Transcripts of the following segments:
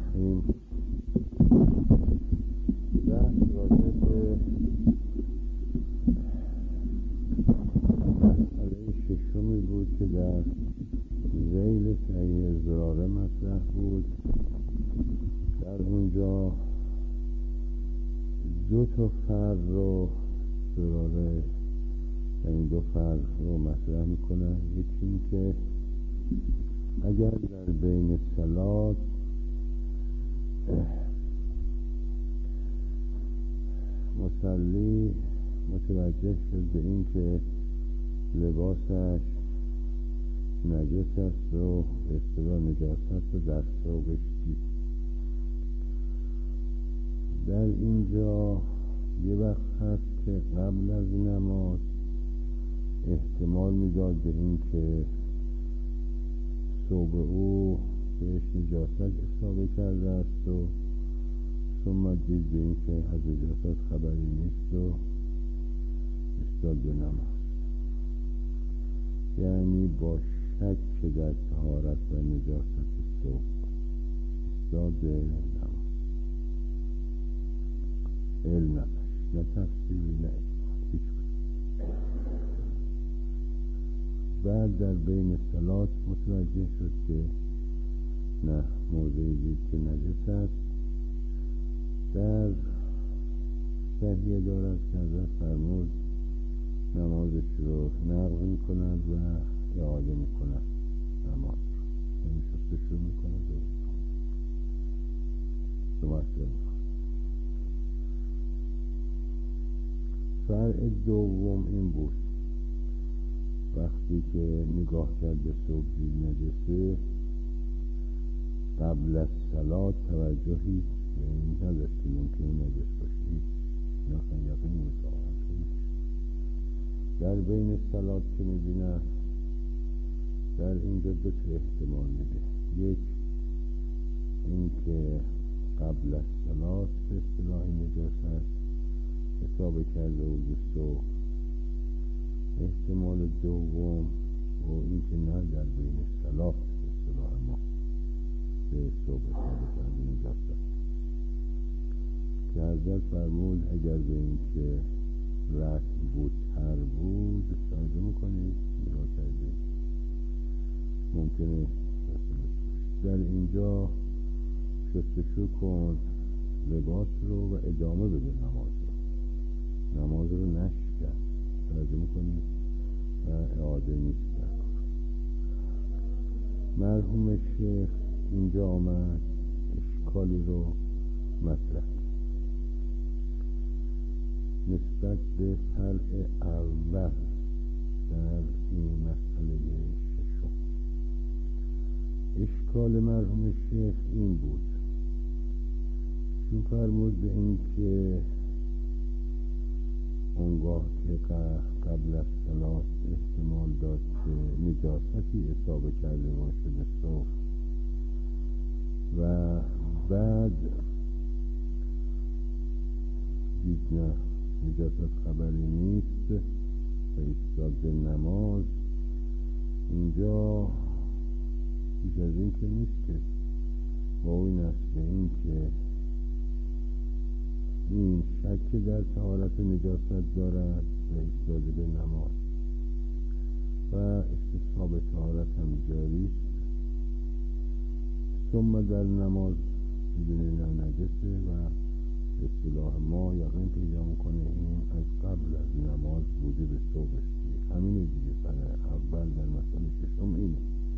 الرحیم. بحث راجع به مسئله ششمی بود که در ذیل صحیح زراره مطرح بود. در اونجا دو تا فرض رو زراره، یعنی دو فرض رو مطرح میکنن. یکی این که اگر در بین صلات مصلی متوجه شد به این که لباسش نجس است و به اصطلاح نجاست رو در ثوبش دید، در اینجا یه وقت هست که قبل از نماز احتمال میداد به این که ثوب او بهش نجاست اصابه کرده است و ثم دید به این که از نجاست خبری نیست و استاد به نماز، یعنی با شک در طهارت و نجاست ثوب استاد به نماز. علم نداشت، نه تفسیری نه هیچ کدوم. بعد در بین صلات متوجه شد که نه، موضعی دید که نجس است. در صحیح دارد که حضرت فرمود نمازش رو نقض می‌کند و اعاده می‌کند نماز رو، یعنی شستشو می‌کند و دوباره می‌کند. فرع دوم این بود وقتی که نگاه کرد به ثوب دید نجسه، قبل از صلات توجهی به این نداشت که ممکنه نجس باشی، یقین مطابقت کنید. در بین صلات که میبینن در اینجا دو تا احتمال میده. یک این که قبل از صلات به اصطلاح نجاست اصابه کرده و ثوب. احتمال دوم و این که نه، در بین صلات به اصطلاح ما به ثوب اصابه کرده نجاست که حضرت فرمود اگر به این که رسم بود تر بود استفاده میکنید، نگاه کردید ممکنه در اینجا شستشو کن لباس رو و ادامه بده نماز رو نشکن، توجه میکنید و اعاده نیست. مرحوم شیخ اینجا آمد اشکالی رو مطرح نسبت به فرع اول در این مسئله ششم. اشکال مرحوم شیخ این بود چون فرمود به این که اونگاه که قبل از صلات احتمال داد که نجاستی اصابه کرده باشه به ثوب و بعد دید نه نجاست خبری نیست و ایستاد به نماز. اینجا بیش از این که نیست که با این است به این که این شک در طهارت نجاست دارد و ایستاده به نماز و استصحاب طهارت هم جاری است. ثم در نماز می‌بینه نه نجسه و اصطلاح ما یقین پیدا میکنه این از قبل از نماز بوده به ثوبش. همینه دیگه. فرع اول در مسئله ششم اینه.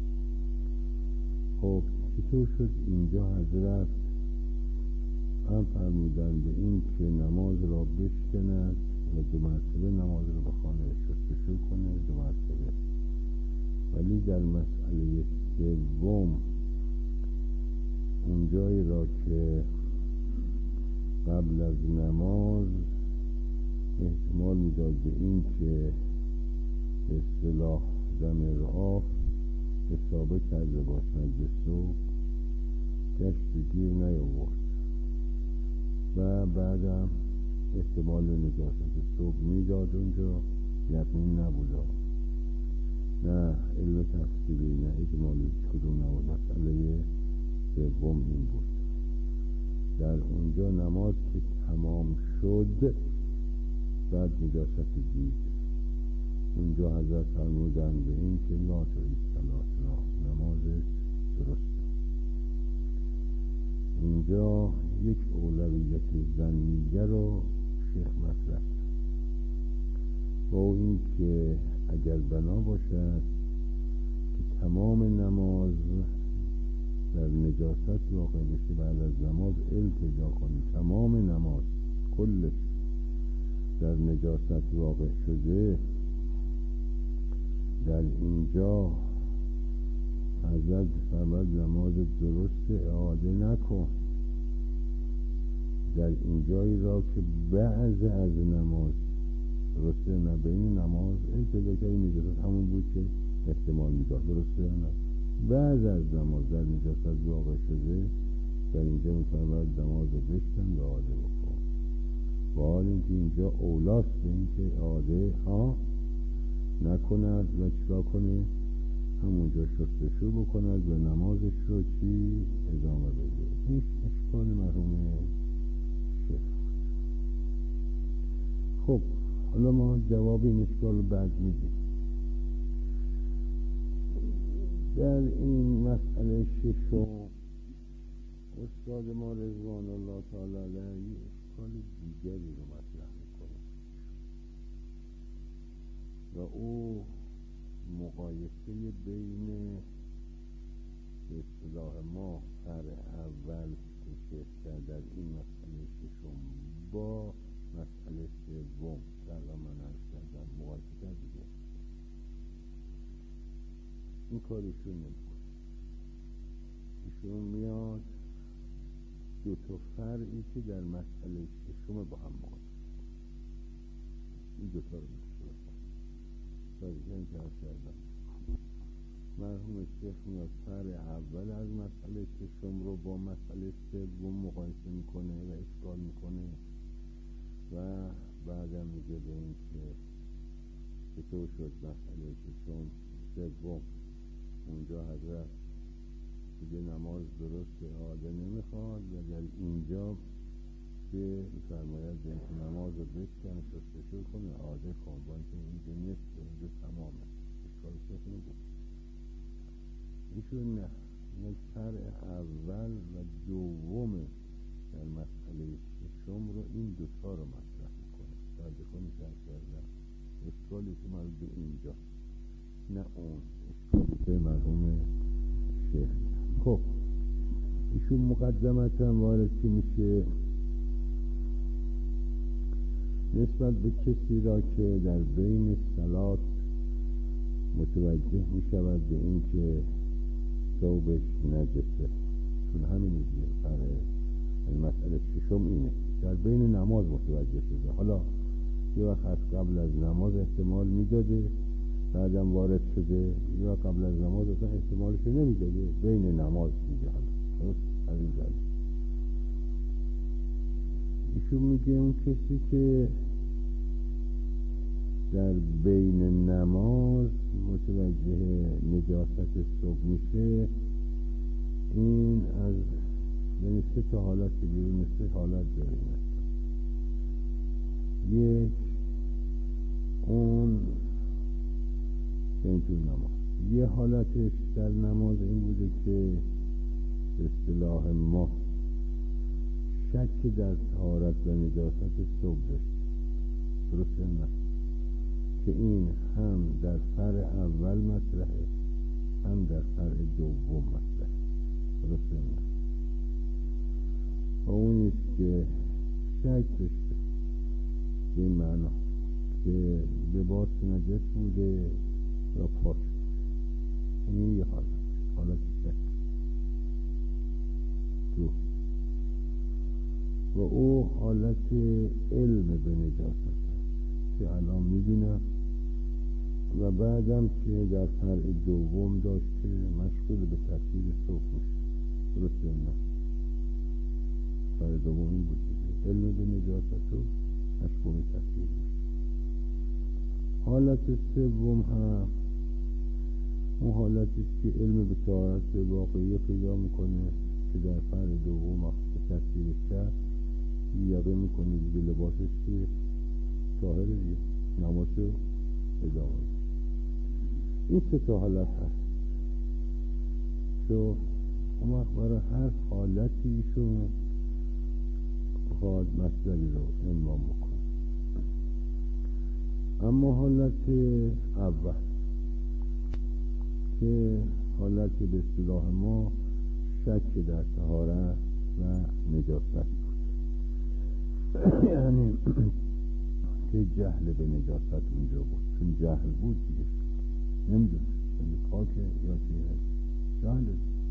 خب چطور شد اینجا حضرت هم فرمودن به این که نماز را بشکند و دو مرتبه نماز را بخونه، شستشو کنه دو مرتبه، ولی در مسئله سوم اونجایی را که قبل از نماز احتمال میداد به این که به اصطلاح دم رعاف اصابه کرده باشند به ثوب، گشت گیر نیاورد و بعدم احتمال نجاست ثوب میداد اونجا، یقین نبود، نه علم تفصیلی نه اجمالی هیچ کدوم نبود. مسئله سوم این بود. در اونجا نماز که تمام شد بعد نجاست دید. اونجا حضرت فرمودن به این که لا تعید صلاتنا، نماز درست. اینجا یک اولویت ظنیه رو شیخ مطرح با این که اگر بنا باشد که تمام نماز در نجاست واقع بشه، بعد از نماز التجا کنی تمام نماز کلش در نجاست واقع شده، در اینجا حضرت فرمود نماز درست اعاده نکن. در اینجایی را که بعض از نماز درسته، نه بین نماز التجا که این نجاست همون بود که احتمال میداد، درسته نه بعض از نماز در نجاست واقع شده، در اینجا میفرماید نماز رو بشکن و اعاده بکن. و حال اینکه اینجا اولاست به اینکه اعاده نکند و چرا کنه، همونجا شستشو بکند و نمازش رو ادامه بده. این اشکال مرحوم شیخ. خب حالا ما جواب این اشکال رو بعد میدیم. در این مسئله ششم استاد ما رضوان الله تعالی علیه اشکال دیگری رو مطرح میکنه و او مقایسه بین به اصطلاح ما فرع اول که شیخ کرد در این مسئله ششم با مسئله سوم در من عرض کردم مقایسه کرد دیگه. این کارشون نمیکنه. ایشون میاد دو تا فرعی که در مسئله ششم با هم مقایسه، این دو تا رو میشه کردم. مرحوم شیخ میاد فرع اول از مسئله ششم رو با مسئله سوم مقایسه میکنه و اشکال میکنه و بعدم میگه به این که چطور شد مسئله ششم سوم اونجا حضرت دیگه نماز درست اعاده نمیخواد و در اینجا به فرماید به اینکه نماز رو بشکن شستشو کن اعاده کن با اینکه اینجا نیست، اینجا تمامه. اشکال شیخ نگو ایشون نه، یک فرع اول و دوم در مسئله ششم رو این دوتا رو مطرح میکنه. درده کنی که کردم اشکالی که مربوط به اینجا نه اون اشکالی که مرحوم شیخ. خب ایشون مقدمتا وارد که میشه نسبت به کسی را که در بین صلات متوجه میشود به این که ثوبش نجسه، چون همین دیگه فرع مسئله ششم اینه، در بین نماز متوجه شده. حالا یه وقت از قبل از نماز احتمال میداده بعدم وارد شده، یا قبل از نماز اصلا احتمالش نمیداده، بین نماز میگه. حالا درست از این جلد ایشون میگه اون کسی که در بین نماز متوجه نجاست ثوب میشه، این از یعنی سه تا حالت که بیرون سه حالت داره. یک اون این تو نماز یه حالتش در نماز این بوده که به اصطلاح ما شک در طهارت و نجاست ثوب داشت، درسته نه؟ که این هم در فرع اول مطرحه هم در فرع دوم مطرحه، درسته نه؟ و اون است که شک داشته به این معنا که لباس نجس بوده یا پاک. این یه حالت شک. دو و او حالت علم به نجاست که الان میبینم و بعدم که در فرع دوم داشت که مشغول به تطهیر ثوب میشه، درسته نه؟ فرع دوم این بود که علم به نجاست و مشغول تطهیر میشه. حالت سوم هم اون حالتی که علم به طهارت واقعی پیدا میکنه که در فرع دوم تصویرش کرد، یقه میکنه دیگه لباسش که طاهره دیگه، نمازشو ادامه. این سه تا حالت هست که اون وقت برای هر حالتی ایشون بخواد مصدری رو عنوان بکنه. اما حالت اول که حالتی به اصطلاح ما شک در طهارت و نجاست بود، یعنی که جهل به نجاست اونجا بود، چون جهل بود دیگه نمیدونه پاکه یا چیه، جهل.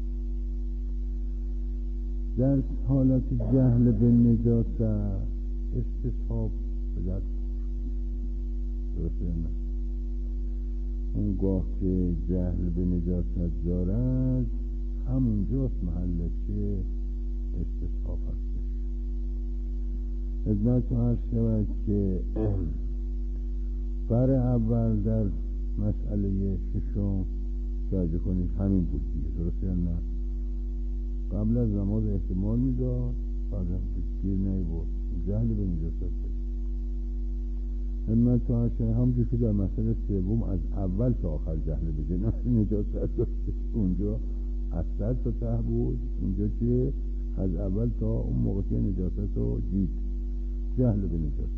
در حالت جهل به نجاست استصحاب به دست درسته نه. اون گاه که جهل به نجاست دارد همونجاست محل که استصحاب هستش. خدمت عرض شود که فرع اول در مسئله ششم توجه کنید همین بود دیگه، درسته یا نه؟ قبل از نماز احتمال میداد، بعد هم گیر نیبود، جهل به نجاست دارد. همت عرض شود همونجور که در مسئله سوم از اول تا آخر جهل به نجاست داشت، اونجا از سر تا ته بود، اینجا که از اول تا اون موقع که نجاست رو دید، جهل به نجاست.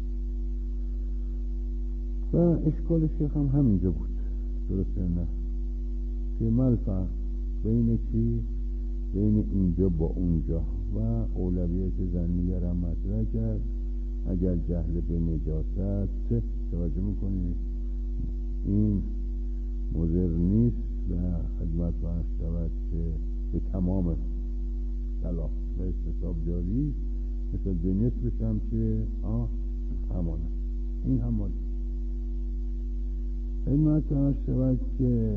و اشکال شیخ هم همینجا بود، درسته نه؟ که ملفع بین چی؟ بین اینجا با اونجا و اولویت ظنیه را مطرح کرد. اگر جهل به نجاست توجه میکنید این مضر نیست و خدمت فرض شود که به تمام صلاح و استصحاب جاری، مثل به نسبش هم که همانه، این همانه. خدمت فرض شود که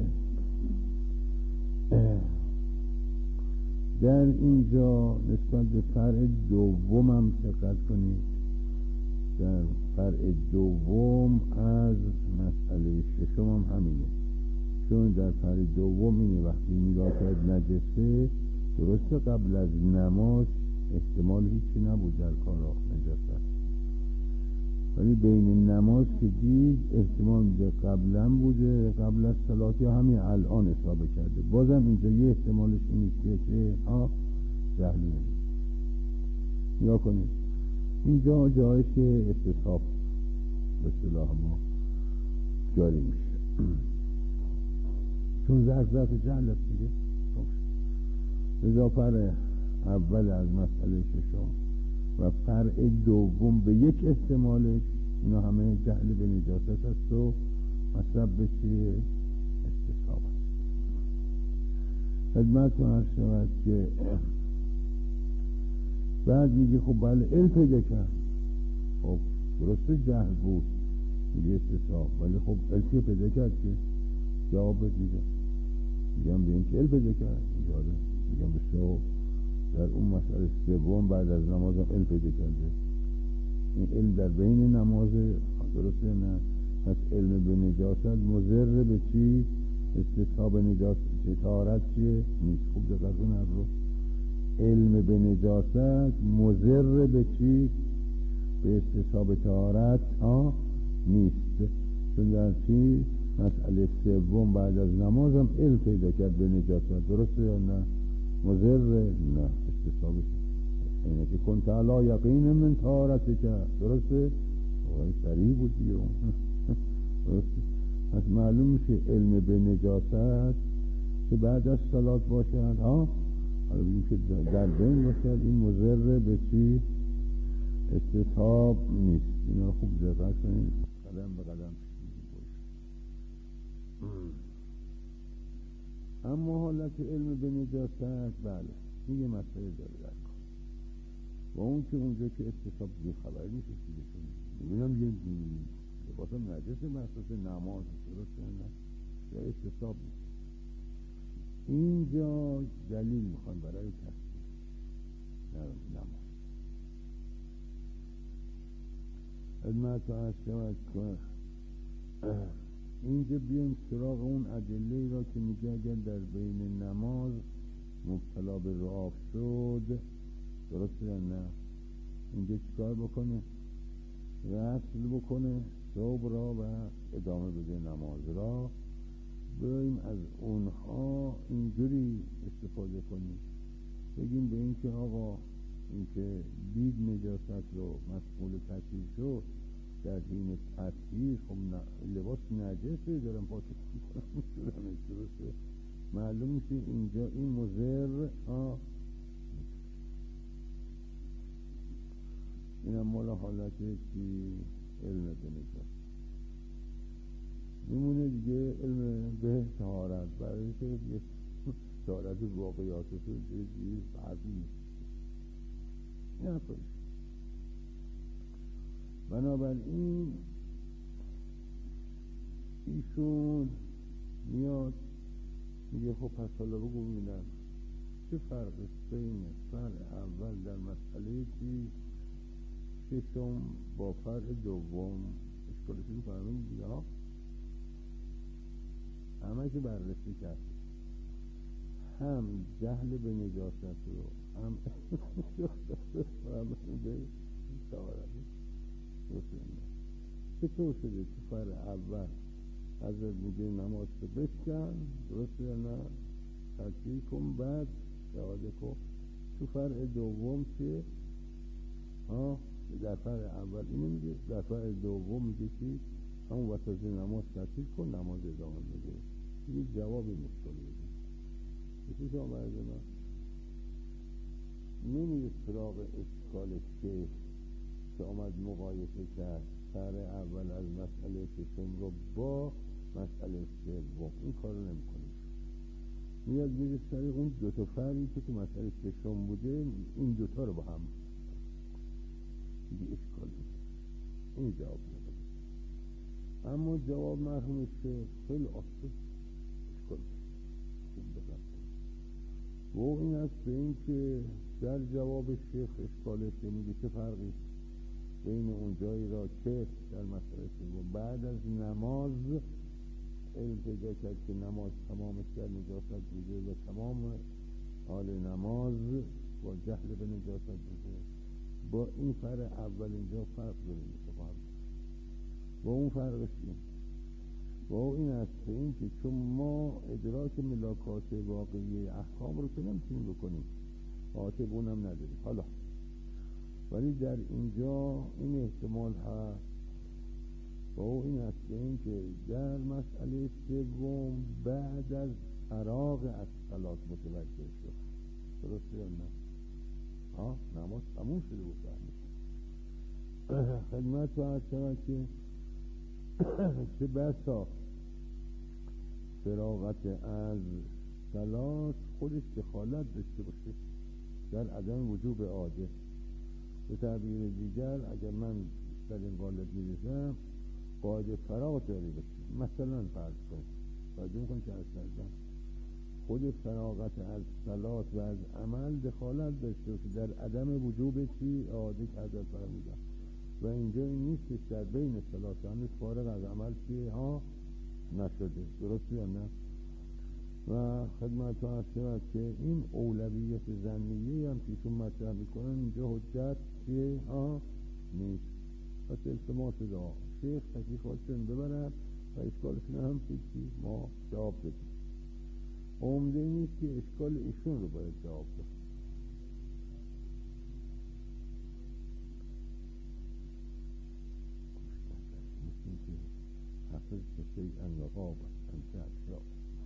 در اینجا نسبت به فرع دوم هم دقت کنید. در فرع دوم از مسئله ششم هم همینه، چون در فرع دوم اینه وقتی نگاه کرد نجسه، درسته قبل از نماز احتمال هیچی نبود در کار نجاست، ولی بین نماز که دید احتمال میده قبلا بوده، قبل از صلات یا همین الان حساب کرده. بازم اینجا یه احتمالش اینه که جهل نمید. نگاه کنید اینجا جایش که استصحاب به اصطلاح ما جاری میشه، چون ظرف جهل است دیگه. لذا فرع اول از مسئله ششم و فرع دوم به یک احتمالش اینا همه جهل به نجاست است و مصرف به چیه؟ استصحاب است. خدمت عرض شود که بعد میگه خب بله علم پیدا کرد، خب درسته جهل بود میگه استصحاب، ولی خب علم پیدا کرد که جواب میده، میگم به این که علم پیدا کرد میگه میگم بسیار در اون مسئله سوم بعد از نماز هم علم پیدا کرده. این علم در بین نماز درسته نه؟ پس علم به نجاست مضر به چی؟ استصحاب نجاست طهارت چیه؟ نیست. خوب دقت کن رو علم به نجاست مضر به چی؟ به استصحاب طهارت نیست، چون در چی؟ مسئله سوم بعد از نماز هم علم پیدا کرد به نجاست، درسته یا نه؟ مضر نه استصحابش اینه که کنت علی یقین من طهارتی که درسته؟ وای سریع بود دیگه درسته. پس معلوم میشه علم به نجاست که بعد از صلات باشد حالا بگیم که در بین باشد، این مضر به چی؟ استصحاب نیست. اینا خوب دقت کنید، قدم به قدم اما حالت علم به نجاست بله این یه مسئله داره در کار و اون که اونجا که استصحاب دیگه خبری نیست دیگه، میبینم یه لباسم نجس محسوس نماز درسته نه یا استصحاب نیست. اینجا دلیل میخوان برای تصدیق نماز. خدمت عرض شود که اینجا بیایم سراغ اون ادله را که میگه اگر در بین نماز مبتلا به رعاف شد درسته یا نه؟ اینجا چیکار بکنه؟ غسل بکنه ثوب را و ادامه بده نماز را. بریم از اونها اینجوری استفاده کنیم، بگیم به این که آقا این که دید نجاست رو مسئول تطهیر شد در حین تطهیر، خب لباس نجسه دارم پاچه کنم درسته، معلوم میشه اینجا این مضر. اینم مال حالت چی؟ علم نجاست. نمونه دیگه علم به طهارت، برای که یه طهارت واقعیات رو دیگه فرقی نیست. نه پس بنابراین ایشون میاد میگه خب پس حالا بگو ببینم چه فرقی بین فرع اول در مسئله چی ششم با فرع دوم؟ اشکالشون میفرمین دیگه ها، همه که بررسی کرد، هم جهل به نجاست رو هم به طهارت. چطور شده تو فرع اول حضرت میگه نماز رو بشکن، درسته یا نه؟ تطهیر کن بعد شهاده کن. تو فرع دوم چیه؟ در فرع اول اینو میگه، در فرع دوم میگه چی؟ همون وسط نماز تطهیر کن، نماز ادامه بده. این جواب مشکل بده. بسید شما برای من نمیره سراغ اشکال شیخ که آمد مقایسه کرد فرع اول از مسئله ششم رو با مسئله سوم. این کار رو نمی کنه، میاد میره سر اون دوتا فرعی که تو مسئله ششم بوده، این دوتا رو با هم دیگه اشکال میده. این جواب نده. اما جواب مرحوم شیخ خیلی آسان اشکال میده. و این است به این که در جواب شیخ اشکالش میگه چه فرقی بین اون جایی را که در مسئله سوم بعد از نماز علم پیدا کرد که نماز تمامش در نجاست بوده و تمام حال نماز با جهل به نجاست بوده، با این فرق اول اینجا فرق داریم با اون فرقش با این است به این که چون ما ادراک ملاکات واقعی احکام رو که نمیتونیم بکنیم، عاطبون هم نداریم حالا، ولی در اینجا این احتمال هست. و این است به این که در مسئله سوم بعد از فراغ از صلات متوجه شد، درسته یا نه؟ نماز تموم شده بود خدمت و عرض شود که چه بسا فراغت از صلات خودش دخالت داشته باشه در عدم وجوب عاده. به تعبیر دیگر اگر من در این قالب میرسم قاعده فراغ داری باشه، مثلا فرض کنید توجه میکنید که از کردم خود فراغت از صلات و از عمل دخالت داشته باشه در عدم وجوب چی؟ عاده که حضرت فرمودن. و اینجا این نیستش در بین صلات هنوز فارغ از عمل چیه نشده، درست یا نه؟ و خدمت عرض شود که این اولویت ظنیه هم که ایشون مطرح میکنن اینجا حجت چیه نیست. پس التماس دعا شیخ تکلیفاتشون ببرن و اشکالشون هم چیزی ما جواب بدیم. عمده نیست که اشکال ایشون رو باید جواب بدیم. مثل که حفظ شیئا و غاب انت اشراف.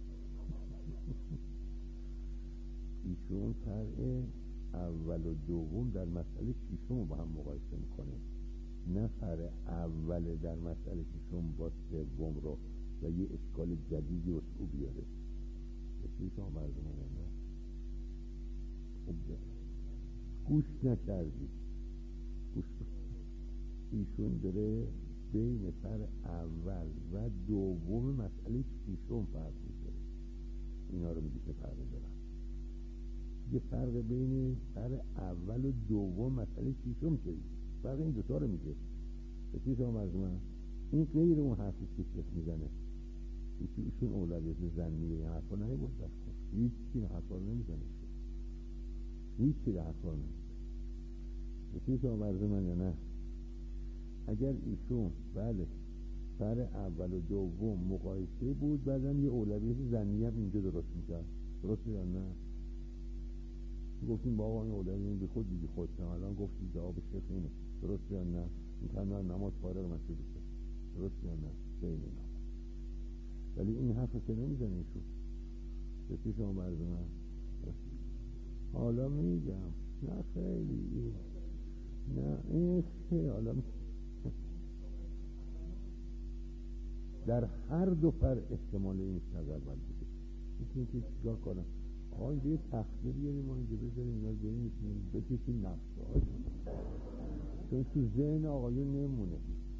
ایشون فرع اول و دوم در مسئله ششم رو با هم مقایسه میکنه، نه فرع اول در مسئله ششم با سوم رو و یه اشکال جدیدی رو بیاره. بسید شما مردمان نه خوب گوش نکردی، گوش ایشون داره بین فرع اول و دوم مسئله ششم فرق میکنه. اینا رو میگه که فرقی دارن. یه فرق بین فرق اول و دوم مسئله ششم چیه؟ فرق این دوتا رو میگه. بسید شما مرزمه این غیر اون حرفی که شیخ میزنه ایشون اولویت ظنیه این حرفا نمی بود دست کن هیچی این حرفا رو نمیزنه، هیچی در حرفا رو نمیزنه. رسید شما عرض من یا نه؟ اگر ایشون بله سر اول و دوم مقایسه بود، بعدم یه اولویت ظنی هم اینجا درست میکرد، درست یا نه؟ گفتیم بابا این اولویت بی خود دیگه خود نه، الان گفتیم جواب شیخ اینه، درست یا نه؟ این تنها نماز فارغ نشده شد، درست یا نه؟ بین اینا. ولی این حرف که نمیزنه ایشون. رسید شما عرض من؟ حالا میگم نه خیلی نه این خیلی حالا در هر دو پر احتمال این نظر من بوده. میتونیم که چیکار کنم؟ آقا اینجا یه تخته بیاریم ما اینجا بذاریم اینا بنویسیم بکشیم نقشه ها، چون تو ذهن آقایون نمونه.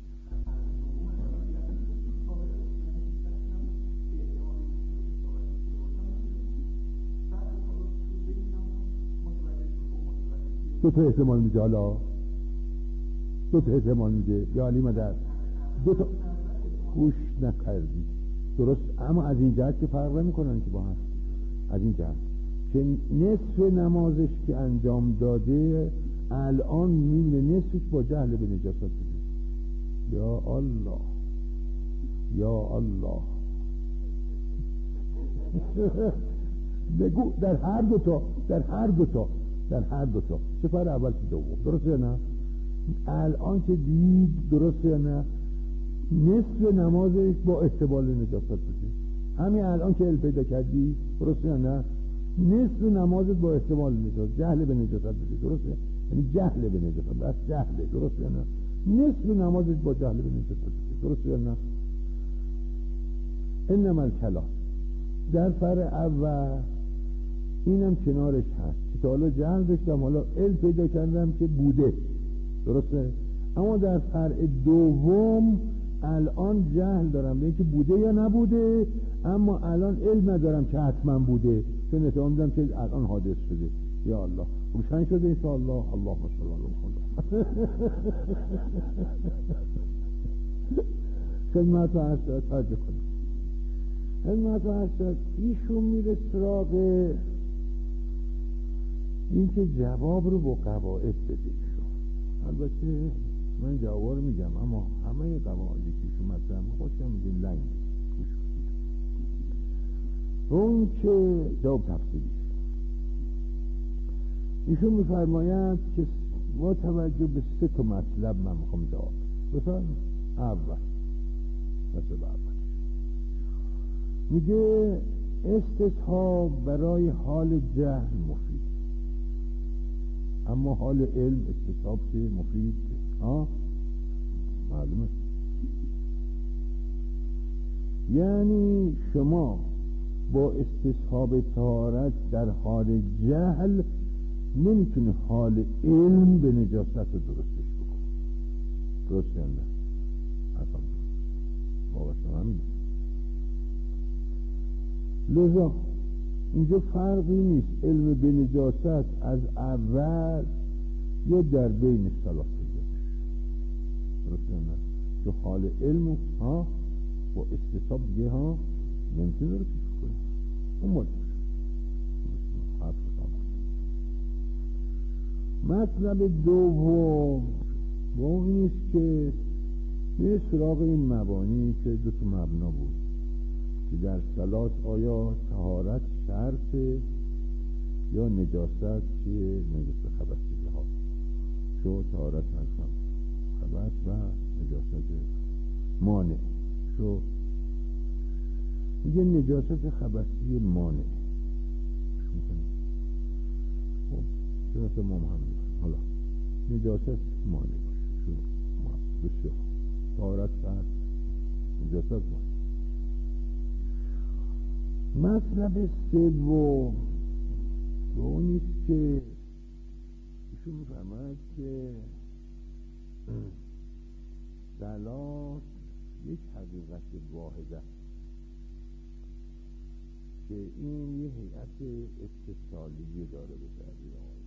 دو تا احتمال میده، حالا دو تا احتمال میده یا علی مدد دو تا گوش نکردی درست، اما از این جهت که فرق نمیکنن که با هم، از این جهت که نصف نمازش که انجام داده الان میبینه نصفش با جهل به نجاست بوده. یا الله یا الله بگو در هر دو تا چه پر اول که دوم، درست یا نه؟ الان که دید، درست یا نه؟ نصف نمازش با احتمال نجاست بوده. همین الان که پیدا کردی، درست یا نه؟ نصف نمازت با احتمال نجاست، جهل به نجاست بوده، درست؟ یعنی جهل به نجاست، بس جهل، درست یا نه؟ نصف نمازت با جهل به نجاست بوده، درست یا نه؟ انما الکلام در فر اول اینم کنارش هست که تا حالا جهل داشتم، حالا علم پیدا کردم که بوده، درسته؟ اما در فرع دوم الان جهل دارم به اینکه بوده یا نبوده، اما الان علم ندارم که حتما بوده، چون اتهام میدم که الان حادث شده. یا الله روشن شده انشاءالله. اللهم صل علی محمد. خدمت و عرض توجه کنید، خدمت و عرض ایشون میره سراغ این که جواب رو با قواعد بده ایشون. البته من جواب رو میگم، اما همه قواعدی که ایشون مطرح خودشم میگه لنگ گوش کنید. اون که جواب تفصیلی ایشون میفرماید که با توجه به 3 تا مطلب من میخوام جواب بفرمایید. اول مثلا اول میگه استصحاب برای حال جهل مفید، اما حال علم استصحاب چه مفید؟ معلومه. یعنی شما با استصحاب طهارت در حال جهل نمیتونه حال علم به نجاست رو درستش بکنه، درست یا نه؟ اصلا واقعا شما همینه. لذا اینجا فرقی نیست علم به نجاست از اول یا در بین صلاح پیدا بشه، درست یا نه؟ که حال علم با استصحاب دیگه نمیتونه درستش بکنه. اون باید مطلب دوم با اون نیست که یه سراغ این مبانی که 2 تا مبنا بود که در صلات آیا طهارت شرطه یا نجاست چیه؟ نجاست خبثی ها شو طهارت نکنم خبث و نجاست مانع شو میگه نجاست خبثی مانع مثل ما هم حالا نجاست مانع باشه شو بسیار طهارت شرط نجاست مانع. مطلب سوم به اون نیست که ایشون میفرماید که صلات یک حقیقت واحده که این یه هیئت اتصالیه داره به تعبیر آقای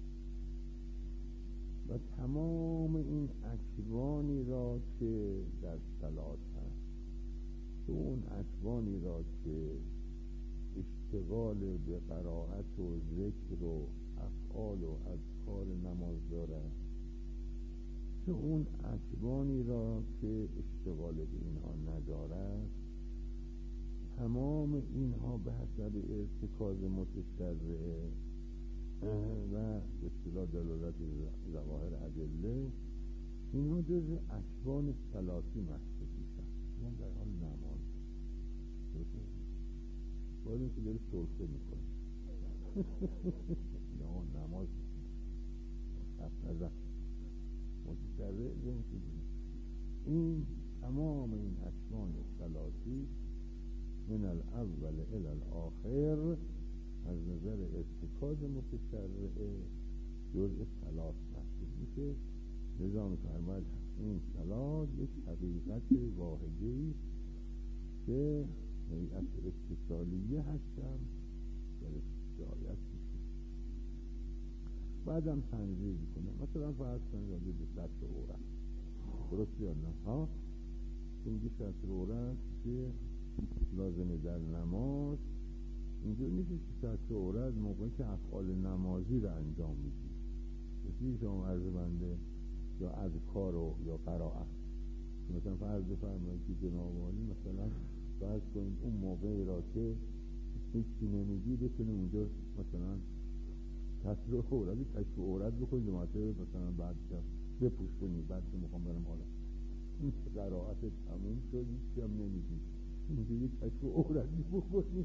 و تمام این اکوانی را که در صلات هست تو اون اکوانی را که اشتغال به قرائت و ذکر و افعال و اذکار نماز داره مثل اون اکوانی را که اشتغال به اینها ندارد، تمام اینها به حسب ارتکاز متشرعه و به اصطلاح دلالت ظواهر ادله، اینها جز اکوان ثلاثی محسوب میشن. اون در حال نماز باید این که داره سلطه میکنه یا نماز حرف نزن متشرع این تمام این اکوان ثلاثی من الاول الی الاخر از نظر ارتکاز متشرعه جزء ثلاث محسوب میشه. لذا می‌فرماید این ثلاث یک حقیقت واحدی که هیئت اتصالیه هستم در رعایت میشه. بعدم تنظیر میکنه. مثلا فرض کنید راجع به سطر عورت، درست یا نه؟ ها میگه سطر عورت که لازمه در نماز، اینجور نیست که سطر عورت موقعی که افعال نمازی رو انجام میدی، مثل شما عرض بنده یا اذکار و یا قرائت. مثلا فرض بفرمایید که جناب عالی مثلا فرض کنید اون موقعی را که هیچی نمیگی بتونه اونجا مثلا کسر عورتی کشف عورت بکنید و مثلا بعد بپوش کنید، بعد که میخوام برم حالا این قرائت تموم شد هیچی هم نمیگی، اینجا یک کشف عورتی بکنید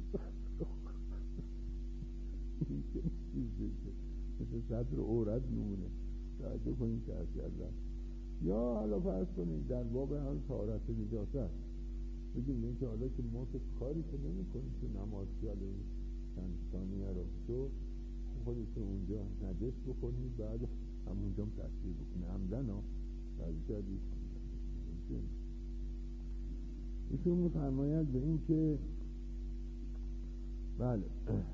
این چه چیزی که مثل صدر عورت میمونه. توجه کنید که از کردن. یا حالا فرض کنید در باب هم طهارت نجاست بگیم این که حالا که ما که کاری که نمی کنیم که نماز جاله چند ثانیه رو تو خودی که اونجا نجس بکنید بعد همونجا هم تحصیل بکنید عمدن ها تحصیل ایشون میفرماید به این که بله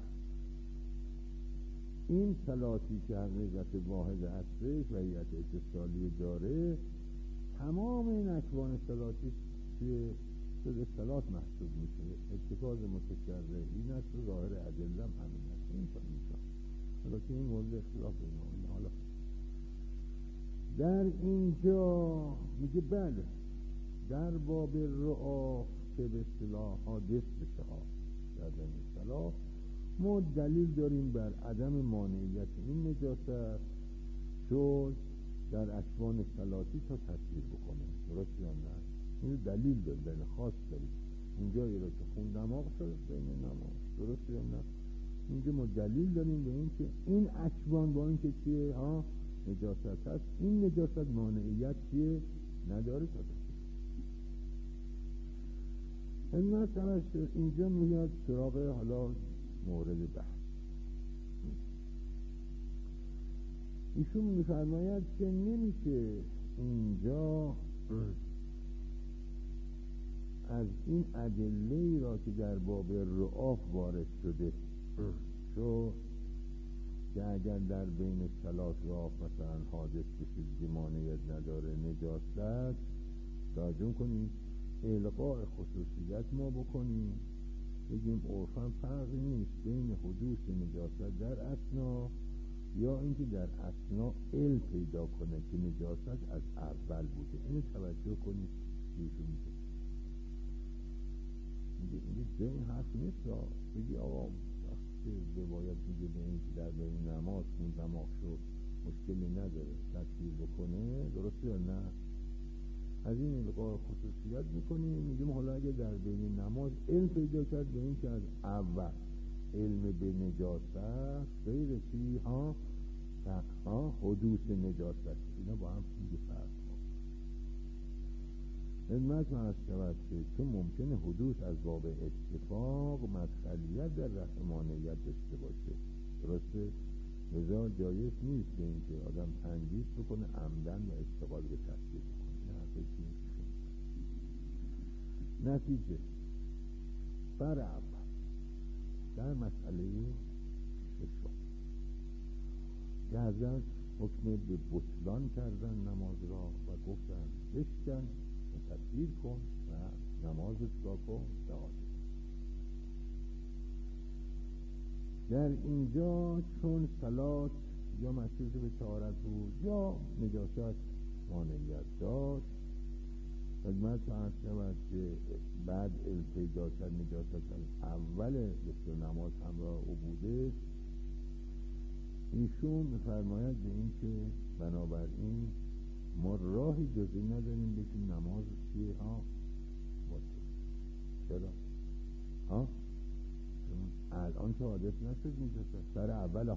این ثلاثی که حقیقت واحد هستش و هیئت اتصالی داره، تمام این اکوان ثلاثی توی جز ثلاث محسوب میشه. اتخاذ متشرع این است و ظاهر ادله هم همین است. این تا اینجا حالا که این مورد اختلاف اینا حالا در اینجا میگه بله در باب رعاف که به اصطلاح حادث بشه ها در بین اصطلاح ما دلیل داریم بر عدم مانعیت این نجاست چون در اکوان ثلاثی تا تطهیر بکنه، درست یا نه؟ این دلیل داریم، دلیل خاص داریم. اونجایی رو که خون دماغ شد بین نماز، درست یا نه؟ اینجا ما دلیل داریم به این که این اکوان با این که چیه ها نجاست هست، این نجاست مانعیت چیه نداره تا علمت اینجا میاد سراغ حالا مورد بحث. ایشون میفرماید که نمیشه اینجا از این ادله‌ای را که در باب رعاف وارد شده شو که اگر در بین ثلاث رعاف مثلا حادث بشه دیمانیت نداره نجاست، توجه کنید القاء خصوصیت ما بکنیم بگیم عرفاً فرقی نیست بین حدوث نجاست در اثنا یا اینکه در اثنا علم پیدا کنه که نجاست از اول بوده. اینو توجه کنید ایشون میگه جای این حرف نیست را بگی آقا وقتی روایت میگه به این که در بین نماز خون دماغ شد مشکلی نداره تطهیر بکنه، درست یا نه؟ از این القاء خصوصیت میکنیم میگیم حالا اگه در بین نماز علم پیدا کرد به این که از اول علم به نجاست غیر چی ها حدوث نجاست، اینا با هم میگه فرق علمت ما از شود که چون ممکنه حدوث از باب اتفاق مدخلیت در رفع مانعیت داشته باشه، درسته؟ لذا جایز نیست به این که آدم تنجیز بکنه عمدن و اشتغال به تفسیر بکنه. نتیجه بر اول در مسئله ششم که حضرت حکم به بطلان کردن نماز را و گفتن بشکن و تطهیر کن و نمازت را کن دعا. در اینجا چون صلات یا مشروط به طهارت بود یا نجاست مانعیت داشت. خدمت عرض شود که بعد التجاست نجاست اول بسیار نماز همراه او بوده. ایشون می‌فرماید به این که بنابراین ما راهی جز این نداریم بگیم نماز چیه باشه. چرا؟ الان که حادث نشد نجاست سر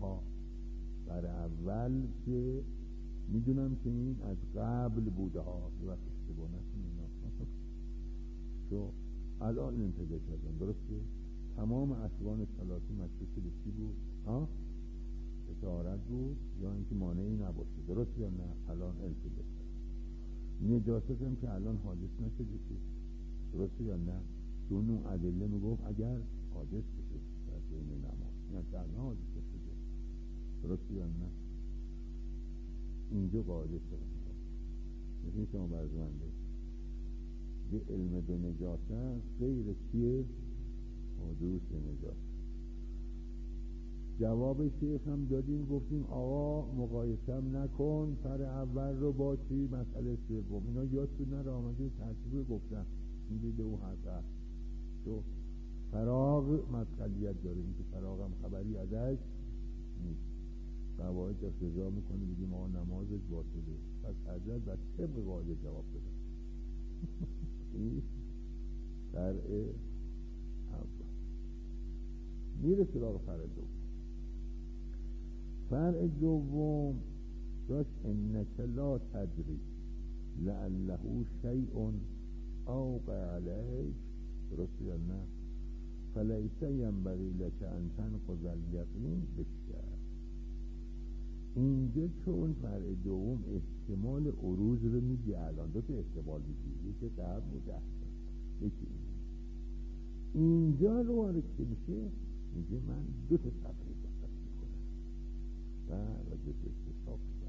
اول که میدونم که این از قبل بوده ها یه وقت اشتباه نکنیم چون الان این پیدا کردن درسته؟ تمام اسوان صلاتی مشروط به چی بود؟ به طهارت بود یا اینکه مانعی نباشه، درست یا نه؟ الان التجا کرد. نجاست هم که الان حادث نشده که، درست یا نه؟ چون اون ادله میگفت اگر حادث بشه در بین نماز، نه که الان حادث شده، درست یا نه؟ اینجا قاعده شده مثل شما برزمنده یه علم به نجاست غیر چیه؟ حدوث نجاست. جواب شیخ هم دادیم، گفتیم آقا مقایسم نکن سر اول رو با چی مسئله سوم. اینا یادتون نره آمده ترتیب گفتم این دیده او حق تو فراغ مسئولیت داره، این که فراغ هم خبری ازش نیست. قواعد اقتضا میکنه بگیم آقا نمازش باطله، پس حضرت بس طبق قاعده جواب بده. این فرع اول. میره سراغ فرع دوم. فرع دوم داشت انک لا تدری لعله شیء اوقع علیک، درست یا نه؟ فلیس ینبغی لک ان تنقض الیقین بالشرع. اینجا چون فرع دوم احتمال عروض رو میگی، الان دو تا احتمال میگی، یکی قبل مجهز یکی اینجا رو وارد که میشه میگه من دو تا صفحه صحبت میکنم و دو تا استثاب